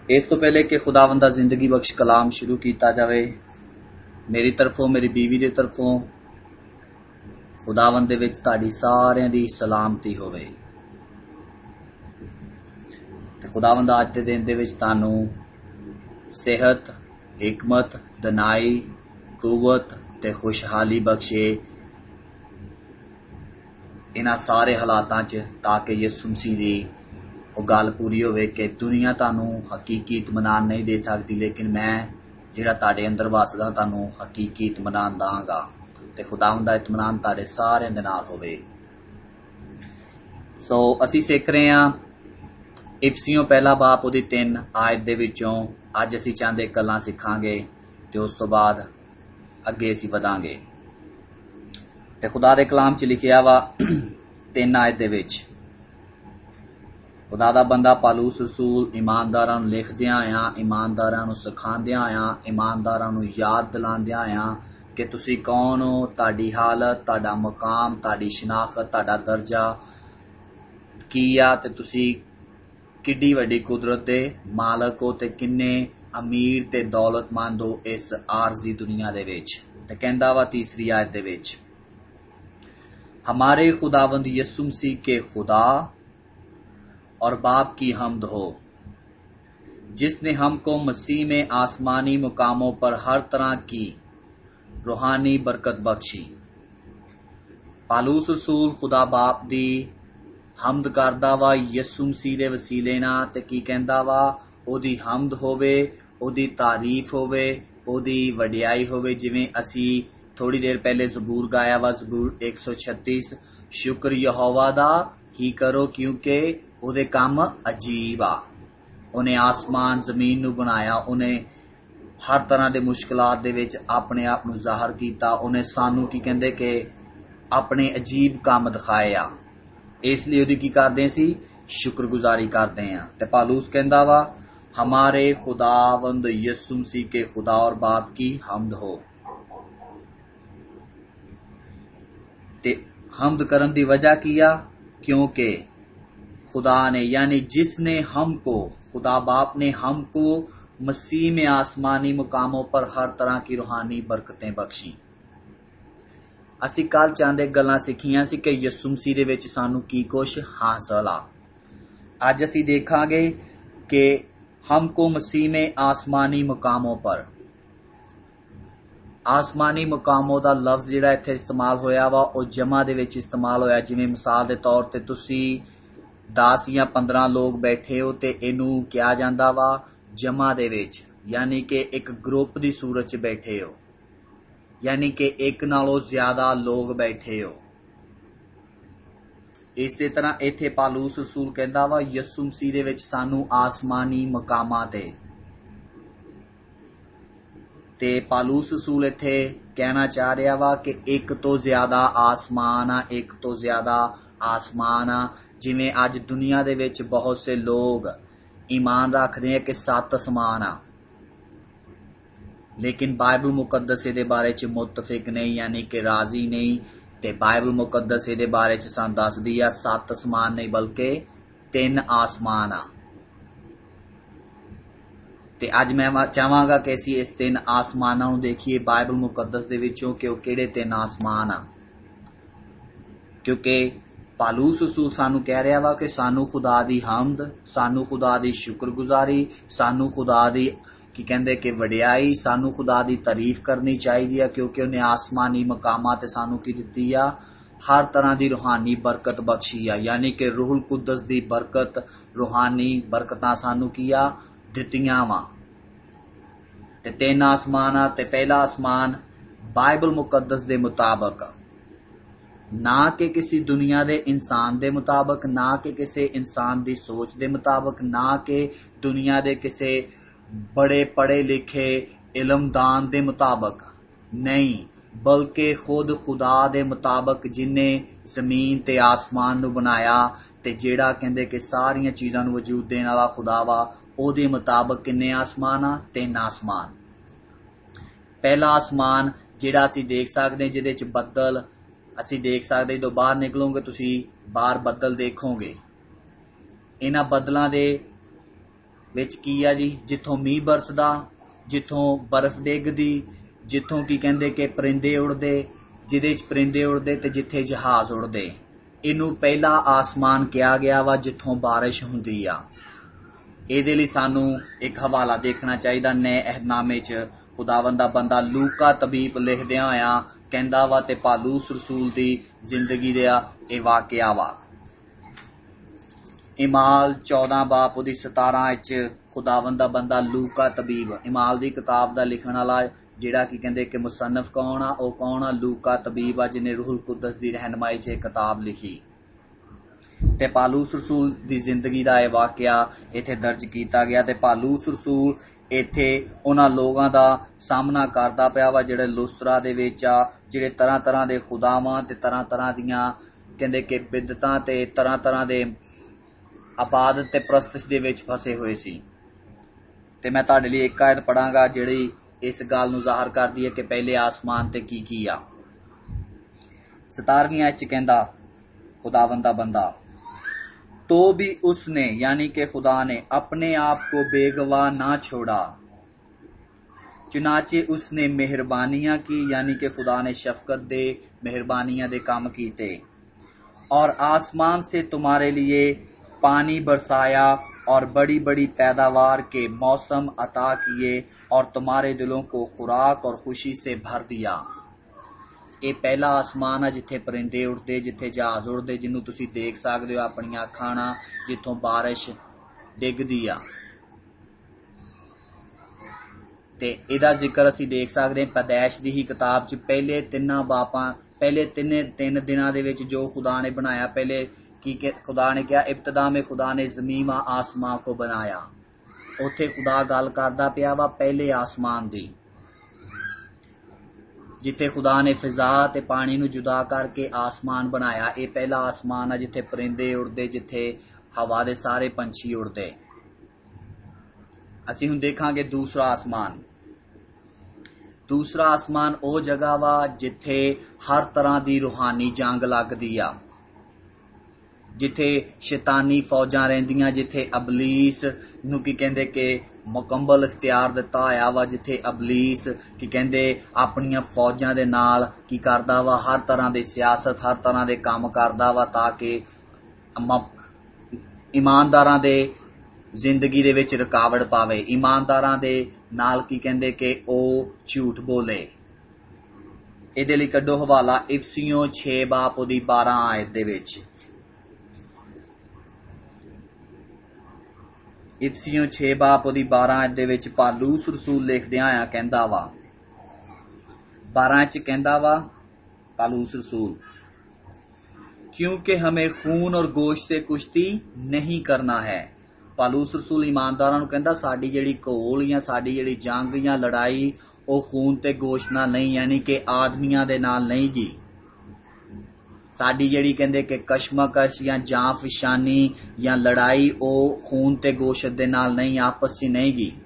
इस तो पहले कि खुदावंद दा जिंदगी बख्श कलाम शुरू किया जाए, मेरी तरफों मेरी बीवी की तरफों खुदावंद दे विच तुहाडी सारियां दी सलामती होवे। ते खुदावंद अज दे दिन दे विच तुहानू सेहत, हिकमत, दनाई, कुवत ते खुशहाली बख्शे इन्हां सारे हालातां च, ताकि यीशु मसीह दी वो गल पूरी होवे कि दुनिया तुहानू हकीकी इत्मीनान नहीं दे सकती, लेकिन मैं जिहड़ा तुहाडे अंदर वसदा तुहानू हकीकी इत्मीनान दांगा। ते खुदावंद दा इत्मीनान तुहाडे सारे दे नाल होवे। सो असी सिख रहे हां इफसियों पहला बाप उहदी 3 आयत दे विचों अज असी चांदे गल्लां सिखांगे ते उस तो बाद अगे असी वधांगे। ते खुदा दे कलाम च लिखिया वा 3 आयत दे विच, खुदा दा बंदा पालूस रसूल ईमानदारां नूं लिखदियां आया, ईमानदारां नूं सिखांदियां आया, ईमानदारां नूं याद दिलांदियां आया कि तुसी कौन हो, तुहाडी हालत, तुहाडा मकाम, तुहाडी शनाखत, तुहाडा दर्जा की आ, ते तुसी किड्डी वड्डी कुदरत दे मालक हो ते किन्ने अमीर ते दौलतमंद हो इस आरजी दुनिया दे विच। ते कहंदा वा तीसरी आयत दे विच, हमारे खुदावंद यीशु मसीह के खुदा और बाप की हम्द हो, जिसने हमको मसीह में आसमानी मुकामों पर हर तरह की रूहानी बरकत बख्शी। पालूस रसूल खुदा बाप दी हम्द करदा वा यीशु मसीह दे वसीले नाल, ते की कहंदा वा ओदी हम्द होवे, ओदी तारीफ होवे, ओदी वडियाई होवे। जिवें असी थोड़ी देर पहले ज़बूर गाया वा, ज़बूर 136, शुक्र यहोवा दा ही करो क्योंकि ओदे काम अजीब आ। उन्हें आसमान जमीन नूं बनाया, उन्हें हर तरह दे मुश्किलात दे विच अपने आप नूं ज़ाहिर कीता, उन्हें सानू की कहंदे कि अपने अजीब काम दिखाए आ, इसलिए ओदी की करदे सी शुक्रगुजारी करदे आ। ते पालूस कहंदा वा हमारे खुदावंद यीशु मसीह के खुदा और बाप की हम्द हो। ते हम्द करन दी वजह की आ, क्योंकि खुदा ने यानी जिसने हमको, खुदा बाप ने हमको मसीह में आसमानी मुकामों पर हर तरह की रूहानी बरकतें बख्शी। असी कल चांदे गल्लां सिखियां सी कि यीशु मसीह दे विच सानू की कुछ हासिल आ। अज असी देखांगे कि हमको मसीह में आसमानी मुकामों पर, आसमानी मुकामों दा लफ्ज जिहड़ा इत्थे इस्तेमाल होया वा ओ जमा दे विच इस्तेमाल होया। जिवें मिसाल दे तौर ते तुसी 10 या 15 लोग बैठे हो ते इनू किया जांदा वा जमा दे विच, यानी कि एक ग्रुप दी सूरत च बैठे हो, यानी कि एक नालों ज्यादा लोग बैठे हो। इसे तरह इत्थे पालूस रसूल कहंदा वा यीशु मसीह दे विच सानू आसमानी मकामां ते पालूस रसूल इत्थे कहना चाह रहा वा कि एक तो ज्यादा आसमान आ, एक तो ज्यादा आसमान आ। जिवें अज दुनिया दे विच बहुत से लोग ईमान रखदे हैं कि 7 आसमान आ, लेकिन बाइबल मुकद्दस दे बारे च मुतफिक नहीं, यानी कि राजी नहीं। ते बाइबल मुकद्दस दे बारे च सानू दसदी आ 7 आसमान नहीं बल्कि 3 आसमान आ। ते अज मैं चाहांगा कि असीं इस 3 आसमानां नूं देखीए बाइबल मुकद्दस दे विचों कि ओह किहड़े 3 आसमान आ, क्योंकि पालूस रसूल सानू कह रहा वा कि सानू खुदा दी हम्द, सानू खुदा दी शुक्रगुजारी, सानू खुदा दी की कहंदे कि वडियाई, सानू खुदा दी तारीफ करनी चाहिदी है, क्योंकि उन्हें आसमानी मकामां ते सानू की दित्ती आ, हर तरह दी रूहानी बरकत बख्शी आ। यानी कि रूहुल कुद्दस दी बरकत, रूहानी बरकतां सानू की आ दित्तियां वा। ते 3 आसमान आ। ते पहला आसमान बाइबल मुकद्दस दे मुताबक, ना कि किसी दुनिया दे इंसान दे मुताबक, ना कि किसी इंसान दी सोच दे मुताबक, ना कि दुनिया दे किसी बड़े पढ़े लिखे इल्मदान दे मुताबक नहीं, बल्कि खुद खुदा दे मुताबक जिन्हें जमीन ते आसमान नू बनाया ते जेड़ा कहंदे कि सारियां चीजां नू वजूद देने वाला खुदा वा, ओदे मुताबक किन्ने आसमान आ? 3 आसमान। पहला आसमान जेड़ा असी देख सकदे, जिहदे च बदल असी देख सकदे, जो बाहर निकलोगे तुसी बाहर बदल देखोगे, इन्हां बदलां दे ਵਿੱਚ ਕੀ ਆ ਜੀ, ਜਿੱਥੋਂ ਮੀਂਹ ਬਰਸਦਾ, ਜਿੱਥੋਂ ਬਰਫ਼ ਡਿੱਗਦੀ, ਜਿੱਥੋਂ ਕੀ ਕਹਿੰਦੇ ਕਿ ਪਰਿੰਦੇ ਉੜਦੇ, ਜਿਹਦੇ 'ਚ ਪਰਿੰਦੇ ਉੜਦੇ ਤੇ ਜਿੱਥੇ ਜਹਾਜ਼ ਉੜਦੇ, ਇਹਨੂੰ ਪਹਿਲਾ ਆਸਮਾਨ ਕਿਹਾ ਗਿਆ ਵਾ ਜਿੱਥੋਂ ਬਾਰਿਸ਼ ਹੁੰਦੀ ਆ। ਇਹਦੇ ਲਈ ਸਾਨੂੰ ਇੱਕ ਹਵਾਲਾ ਦੇਖਣਾ ਚਾਹੀਦਾ ਨਏ ਅਹਿਦਨਾਮੇ 'ਚ। ਖੁਦਾਵੰਦ ਦਾ ਬੰਦਾ ਲੂਕਾ ਤਬੀਬ ਲਿਖਦਿਆਂ ਹੋਇਆ ਕਹਿੰਦਾ ਵਾ ਤੇ ਪਾਲੂਸ ਰਸੂਲ ਦੀ ਜ਼ਿੰਦਗੀ ਦਾ ਇਹ ਵਾਕਿਆ ਵਾ। ਇਮਾਲ 14 ਬਾਪ ਉਹਦੀ 17 ਵਿੱਚ ਖੁਦਾਵੰਦ ਦਾ ਬੰਦਾ ਲੂਕਾ ਤਬੀਬ, ਇਮਾਲ ਦੀ ਕਿਤਾਬ ਦਾ ਲਿਖਣ ਵਾਲਾ ਜਿਹੜਾ ਕੀ ਕਹਿੰਦੇ ਕਿ ਮੁਸੰਨਫ ਕੌਣ ਆ, ਉਹ ਕੌਣ ਆ, ਲੂਕਾ ਤਬੀਬ ਆ, ਜਿਹਨੇ ਰੂਹੁਲ ਕੁਦਸ ਦੀ ਰਹਿਨਮਾਈ 'ਚ ਇਹ ਕਿਤਾਬ ਲਿਖੀ। ਤੇ ਪਾਲੂਸ ਰਸੂਲ ਦੀ ਜ਼ਿੰਦਗੀ ਦਾ ਇਹ ਵਾਕਿਆ ਇੱਥੇ ਦਰਜ ਕੀਤਾ ਗਿਆ। ਤੇ ਪਾਲੂਸ ਰਸੂਲ ਇੱਥੇ ਉਹਨਾਂ ਲੋਕਾਂ ਦਾ ਸਾਹਮਣਾ ਕਰਦਾ ਪਿਆ ਵਾ ਜਿਹੜੇ ਲੁਸਤਰਾ ਦੇ ਵਿੱਚ ਆ, ਜਿਹੜੇ ਤਰ੍ਹਾਂ ਤਰ੍ਹਾਂ ਦੇ ਖੁਦਾਵਾਂ ਤੇ ਤਰ੍ਹਾਂ ਤਰ੍ਹਾਂ ਦੀਆਂ ਕਹਿੰਦੇ ਕਿ ਬਿਦਤਾਂ ਤੇ ਤਰ੍ਹਾਂ ਤਰ੍ਹਾਂ ਦੇ ਇਬਾਦਤ ਤੇ ਪ੍ਰਸਤਿਸ਼ ਦੇ ਵਿੱਚ ਫਸੇ ਹੋਏ ਸੀ। ਤੇ ਮੈਂ ਤੁਹਾਡੇ ਲਈ ਇੱਕ ਆਇਤ ਪੜਾਂਗਾ ਜਿਹੜੀ ਇਸ ਗੱਲ ਨੂੰ ਜ਼ਾਹਰ ਕਰਦੀ ਹੈ ਕਿ ਪਹਿਲੇ ਆਸਮਾਨ ਤੇ ਕੀ ਆ। 17ਵੀਂ ਆਇਤ 'ਚ ਕਹਿੰਦਾ खुदावंद दा बंदा, तो भी उसने यानी कि खुदा ने अपने आप को बेगवाह ना छोड़ा, चुनाचे उसने मेहरबानियां की, यानी कि खुदा ने शफकत दे मेहरबानियां दे काम कीते, और आसमान से तुम्हारे लिए पानी बरसाया और बड़ी बड़ी पैदावार के मौसम अता किए और तुम्हारे दिलों को खुराक और खुशी से भर दिया। ये पहला आसमान है जिथे परिंदे उड़ते, जिथे जहाज उड़ते, जिन्हों तुसी देख सकते हो अपनी अखां नाल, जिथों बारिश डिगदी आ। ते इहदा जिक्र असीं देख सकते हैं पैदाइश दी ही किताब च पहले पहले तीन दिनां दे विच जो खुदा ने बनाया। पहले की खुदा ने कहा, इब्तदा में खुदा ने ज़मीन व आसमां को बनाया। उत्थे खुदा गल करदा पिया वा पहले आसमान दी, जिथे खुदा ने फिजा ते पानी नूं जुदा करके आसमान बनाया। ये पहला आसमान है जिथे परिंदे उड़ते, जिथे हवा दे सारे पंछी उड़ते। असीं हुण देखांगे दूसरा आसमान। दूसरा आसमान ओ जगह वा जिथे हर तरह दी रूहानी जंग लगदी आ, जिथे शैतानी फौजां रहिंदियां, जिथे अबलीस नूं की कहंदे कि मुकम्मल इख्तियार दिता होया वा, जिथे अबलीस की कहंदे अपनियां फौजां दे नाल की करदा वा, हर तरह दे सियासत, हर तरह दे काम करदा वा ताकि ईमानदारां दे जिंदगी दे विच रुकावट पावे, ईमानदारां दे नाल की कहंदे कि ओ झूठ बोले। इहदे लई कड्डो हवाला इफसियों 6 बाप ओदी 12 आयत दे विच। इफसियों 6 बाप ओदी 12 आयत दे विच पालूस रसूल लिखदियां आया कहंदा वा, 12 च कहंदा वा पालूस रसूल, क्योंकि हमें खून और गोश्त से कुश्ती नहीं करना है। पालूस रसूल ईमानदारां नूं कहंदा साडी जिहड़ी घोल या साडी जिहड़ी जंग या लड़ाई ओ खून ते गोश्त नाल नहीं, यानी कि आदमियां दे नाल नहीं गी। साडी जिहड़ी कहंदे कि कशमकश या जांफशानी या लड़ाई ओ खून ते गोश्त दे नाल नहीं, आपस च नहीं गी।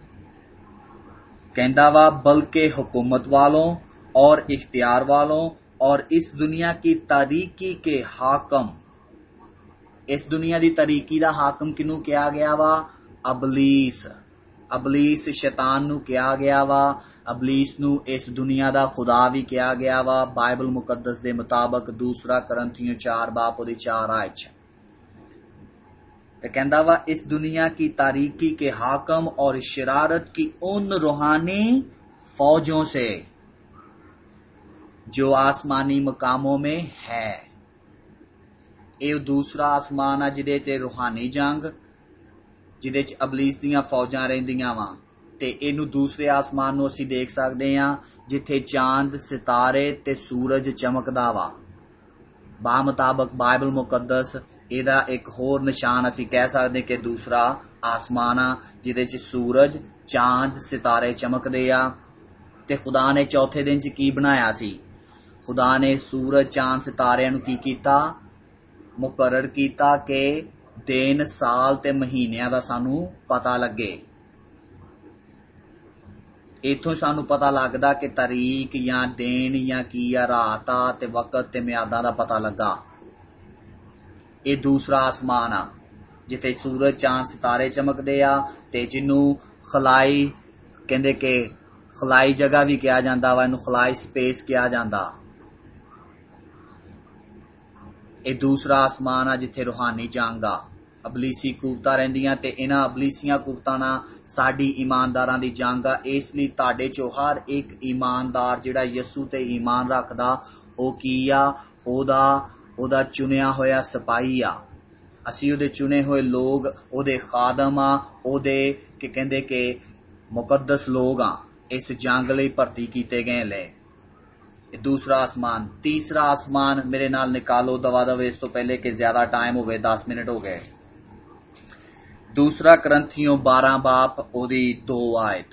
कहंदा वा बल्कि हुकूमत वालों और इख्तियार वालों और इस दुनिया की तारीकी के हाकम। इस दुनिया दी तारीकी दा हाकम किनू कहा गया वा? अबलीस। अबलीस शैतान नू कहा गया वा। अबलीस नू इस दुनिया दा खुदा भी कहा गया वा। बाइबल मुकद्दस दे मुताबिक 2 करंथियों 4 बाप ओदी 4 आयत ते कहंदा वा इस दुनिया की तारीकी के हाकम और शरारत की उन रूहानी फौजों से जो आसमानी मकामों में है। ये दूसरा आसमान है जिहदे ते रूहानी जंग, जिहदे च अबलीस दीयां फौजां रहिंदियां वा। ते इनू दूसरे आसमान नूं असीं देख सकदे हां जिथे चांद, सितारे ते सूरज चमकदा वा। बा मुताबिक बाइबल मुकद्दस इहदा एक होर निशान असीं कह सकदे कि दूसरा आसमान आ जिहदे च सूरज, चांद, सितारे चमकदे आ। ते खुदा ने चौथे दिन च की बनाया सी? खुदा ने सूरज, चांद, सितारिਆਂ ਨੂੰ ਕੀ ਕੀਤਾ? मुकर्रर कीता कि दिन, साल ते महीनिਆਂ ਦਾ ਸਾਨੂੰ पता लगे। इथों सानू पता लगदा कि तारीख या दिन या की या रात आ ते वक्त ते म्यादां दा पता लगा। ये दूसरा आसमान आ। जिथे सूरज चांद सितारे चमकदे आ ते जिन्नू खलाई कहंदे कि खलाई जगह भी कहा जाता वा, इनू खलाई स्पेस कहा जाता। ये दूसरा आसमान आ जिथे रूहानी जंग आ, अबलीसी कुवतां रहिंदियां ते इन्हां अबलीसियां कुवतां नाल साडी ईमानदारां दी जंग आ। इसलिए तुहाडे चों हर एक ईमानदार जिहड़ा यसू ते ईमान रखदा ओ की आ, ओदा चुनिया होया सिपाही आ। असी ओदे चुने हुए लोग, ओदे खादम आ, ओदे के कहंदे कि मुकद्दस लोग आ, इस जंग लई भर्ती कीते गए ले। दूसरा आसमान। तीसरा आसमान मेरे नाल निकालो दवा दवे, इस तो पहले कि ज्यादा टाइम हो गए, 10 मिनट हो गए। दूसरा करंथियों 12 बाप ओदी 2 आयत।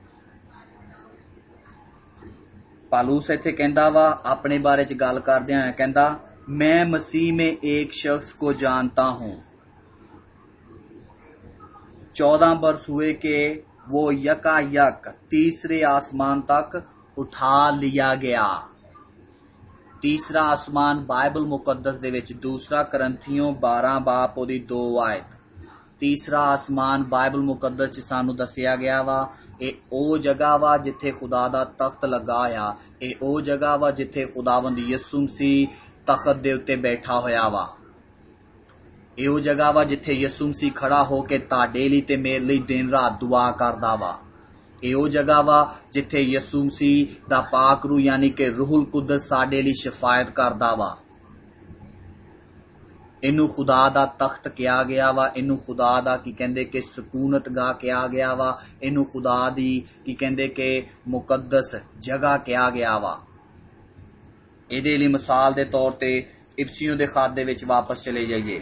पालूस इत्थे कहंदा वा अपने बारे च गल करदे होए, कहंदा मैं मसीह में एक शख्स को जानता हूं। 14 बरस हुए कि वो यकायक तीसरे आसमान तक उठा लिया गया। तीसरा आसमान बाइबल मुकद्दस दे विच दूसरा करंथियों 12 बाप ओदी 2 आयत। तीसरा आसमान बाइबल मुकद्दस च सानू दसिया गया वा, ए ओ जगह वा जिथे खुदा दा तख्त लगा होया, ए ओ जगह वा जिथे खुदावंद यसू मसीह तख्त दे उत्ते बैठा होया वा। ए ओ जगह वा जिथे यसू मसीह खड़ा होके तुहाडे लई ते मेरे लई दिन रात दुआ करदा वा। ए ओ जगह वा जिथे यसू मसीह दा पाक रूह यानी कि रूहुल कुद्दस साडे लई शफायत करदा वा। इनू खुदा दा तख्त कहा गया वा, इनू खुदा दा की कहंदे कि सुकूनत गाह कहा गया वा, इनू खुदा दी की कहंदे कि मुकद्दस जगह कहा गया वा। इहदे लई मिसाल दे तौर ते इफसियों दे खात दे विच वापस चले जाइए।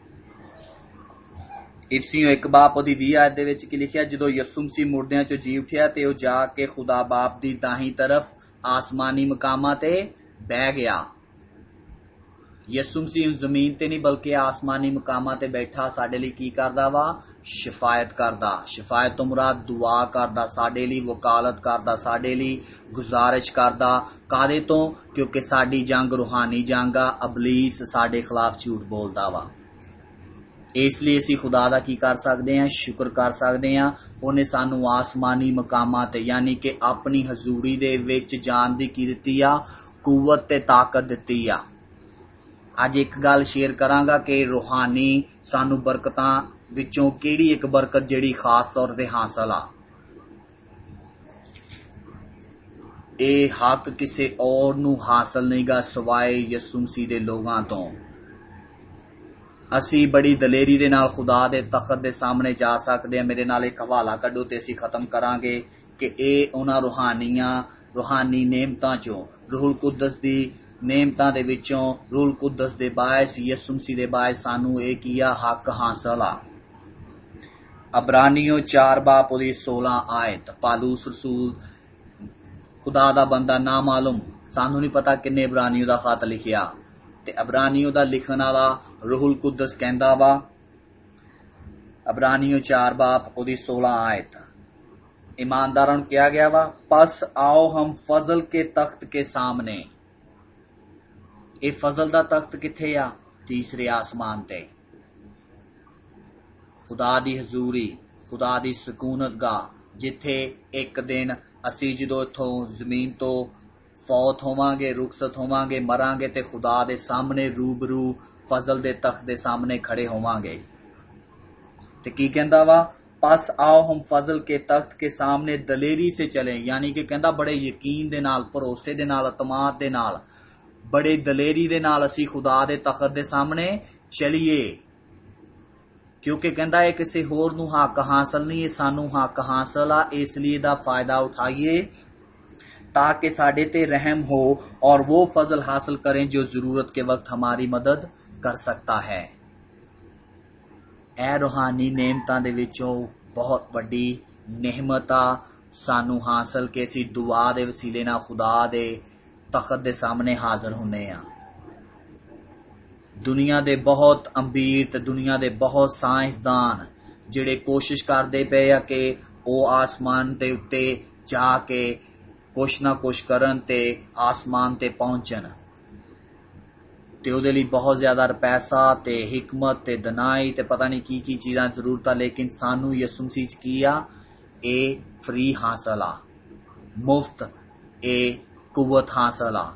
इफसियों 1 बाप ओदी 20 आयत दे विच की लिखिया, जदों यसू मसीह मुर्दियां चों जी उठिया ते ओ जाके खुदा बाप दी दाही तरफ आसमानी मकामां ते बह गया। यसू मसीह जमीन ते नहीं बल्कि आसमानी मकामां ते बैठा साडे लई की करदा वा, शफायत करदा। शफायत तो मुराद दुआ करदा, साडे लई वकालत करदा, साडे लई गुजारिश करदा। कादे तो? क्योंकि साडी जंग रूहानी जंग आ, अबलीस साडे खिलाफ झूठ बोलदा वा। इसलिए असी खुदा दा की कर सकते हैं, शुक्र कर सकते हैं, उन्हें सानू आसमानी मकामां ते यानी कि अपनी हजूरी दे विच जान दी की दित्ती आ, कुवत ते ताकत दित्ती आ। अज एक गल शेयर करांगा कि रूहानी सानू बरकतां विचों केड़ी एक बरकत जेड़ी खास तौर ते हासिल आ। ए हक किसे और नू हासिल नहीं गा सिवाए यसू मसीह दे लोगां तो। असी बड़ी दलेरी दे नाल खुदा दे तख्त दे सामने जा सकते हैं। मेरे नाल एक हवाला कड्डो ते असी खत्म करांगे कि ए उन्हां रूहानी नेमतां चों, रूहुल कुद्दस दी नेमतां दे विचों, रूहुल कुद्दस दे बायस, यसू मसीह दे बायस सानू ए किया हक हासिल आ। अबरानियों 4 बाप ओदी 16 आयत। पालूस रसूल खुदा दा बंदा ना मालूम, सानू नहीं पता किन्ने अबरानियों दा खत लिखिया, ते अबरानियों दा लिखण वाला रूहुल कुद्दस कहंदा वा। अबरानियों 4 बाप ओदी 16 आयत। ईमानदारां नूं कहा गया वा, पस आओ हम फजल के तख्त के सामने। ए फजल दा तख्त किथे आ? तीसरे आसमान ते। खुदा दी हजूरी, खुदा दी सुकूनत गाह, जिथे एक दिन असी जदों इथों जमीन तो फौत होवांगे, रुखसत होवांगे, मरांगे ते खुदा दे सामने रूबरू फजल दे तख्त दे सामने खड़े होवांगे। ते की कहंदा वा, पस आओ हम फजल के तख्त के सामने दलेरी से चलें, यानी कि कहंदा बड़े यकीन दे नाल, भरोसे दे नाल, अतमाद दे नाल, बड़े दलेरी दे नाल असी खुदा दे तख्त दे सामने चलिए। क्योंकि कहंदा है किसी होर नूं हक हासिल नहीं, है सानू हक हासिल आ। इसलिए दा फायदा उठाइए ताकि साडे ते रहम हो और वो फजल हासिल करें जो जरूरत के वक्त हमारी मदद कर सकता है। ए रूहानी नेमतां दे विचों बहुत वड्डी नेहमत आ सानू हासिल कि असी दुआ दे वसीले नाल खुदा दे तख्त दे सामने हाजिर हुन्ने आ। दुनिया दे बहुत अमीर ते दुनिया दे बहुत साइंसदान जिहड़े कोशिश करदे पे आ कि ओ आसमान दे उत्ते जाके कुछ ना कुछ करन ते आसमान ते पहुंचन। ते उहदे लई बहुत ज्यादा पैसा ते हिकमत ते दनाई ते पता नहीं की चीज़ां जरूरत आ, लेकिन सानू यसु मसीह च की आ, ए फ्री हासिल आ, मुफ्त ए कुवत हासिल आ।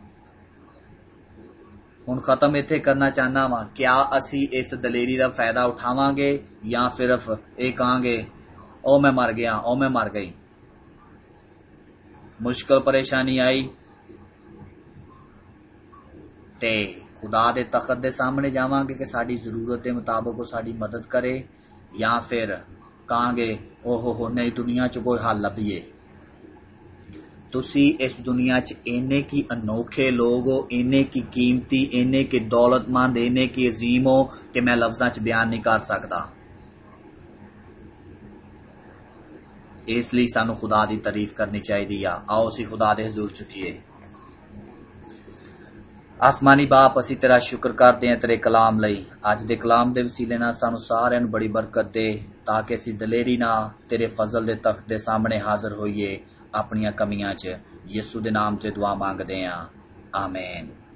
हुण खत्म इत्थे करना चाहना वा, क्या असी इस दलेरी का फायदा उठावांगे या सिर्फ ये कहांगे ओ मैं मर गया, ओ मैं मर गई। मुश्किल परेशानी आई ते खुदा दे तखत दे सामने जावांगे कि साड़ी जरूरत के मुताबिक वो साड़ी मदद करे, या फिर कहांगे ओहो नहीं दुनिया च कोई हल लभीए। तुसी इस दुनिया च इन्ने की अनोखे लोग हो, इन्ने की कीमती, इन्ने की दौलतमंद, इन्ने की अजीम हो कि मैं लफ्जां च बयान नहीं कर सकता। इसलिए सानू खुदा दी तारीफ करनी चाहिए। आओ असी खुदा दे हजूर चुकीए। आसमानी बाप, असी तेरा शुक्र करते हैं तेरे कलाम लई। अज दे कलाम दे वसीले नाल सानू सारिਆਂ ਨੂੰ बड़ी बरकत दे, ताकि असी दलेरी नाल तेरे फजल दे तख्त दे सामने हाजिर होइए अपनियां कमियां च। यीशु दे नाम ते दुआ मांगदे हां, आमीन।